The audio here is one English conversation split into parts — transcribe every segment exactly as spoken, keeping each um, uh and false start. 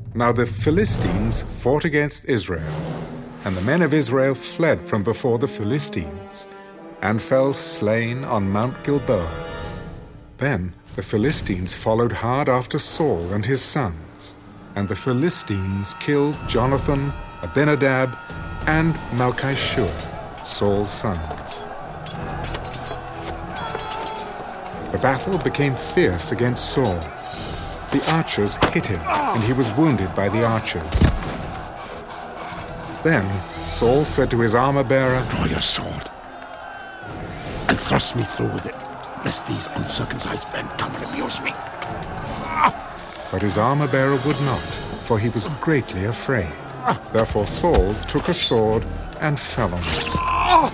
Now the Philistines fought against Israel, and the men of Israel fled from before the Philistines, and fell slain on Mount Gilboa. Then the Philistines followed hard after Saul and his sons, and the Philistines killed Jonathan, Abinadab, and Malchishua, Saul's sons. The battle became fierce against Saul. The archers hit him, and he was wounded by the archers. Then Saul said to his armor-bearer, "Draw your sword and thrust me through with it, lest these uncircumcised men come and abuse me." But his armor-bearer would not, for he was greatly afraid. Therefore Saul took a sword and fell on it.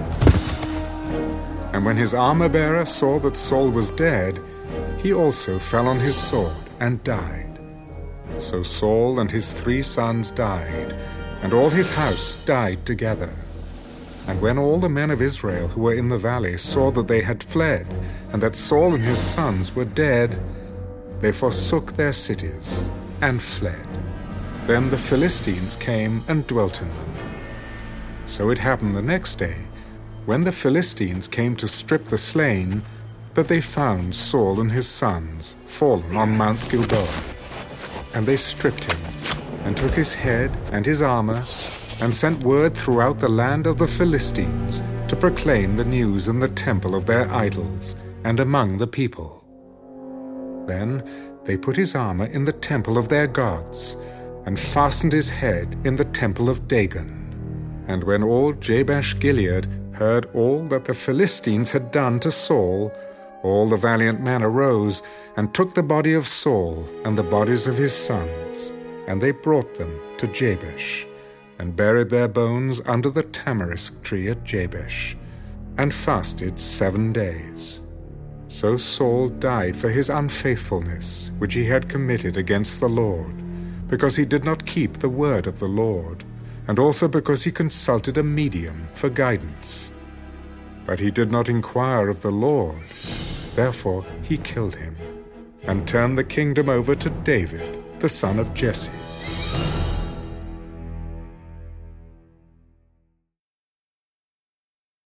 And when his armor-bearer saw that Saul was dead, he also fell on his sword and died. So Saul and his three sons died, and all his house died together. And when all the men of Israel who were in the valley saw that they had fled, and that Saul and his sons were dead, they forsook their cities and fled. Then the Philistines came and dwelt in them. So it happened the next day, when the Philistines came to strip the slain, that they found Saul and his sons fallen on Mount Gilboa. And they stripped him, and took his head and his armor, and sent word throughout the land of the Philistines to proclaim the news in the temple of their idols and among the people. Then they put his armor in the temple of their gods, and fastened his head in the temple of Dagon. And when all Jabesh-Gilead heard all that the Philistines had done to Saul, all the valiant men arose and took the body of Saul and the bodies of his sons, and they brought them to Jabesh, and buried their bones under the tamarisk tree at Jabesh, and fasted seven days. So Saul died for his unfaithfulness, which he had committed against the Lord, because he did not keep the word of the Lord, and also because he consulted a medium for guidance. But he did not inquire of the Lord. Therefore he killed him, and turned the kingdom over to David, the son of Jesse.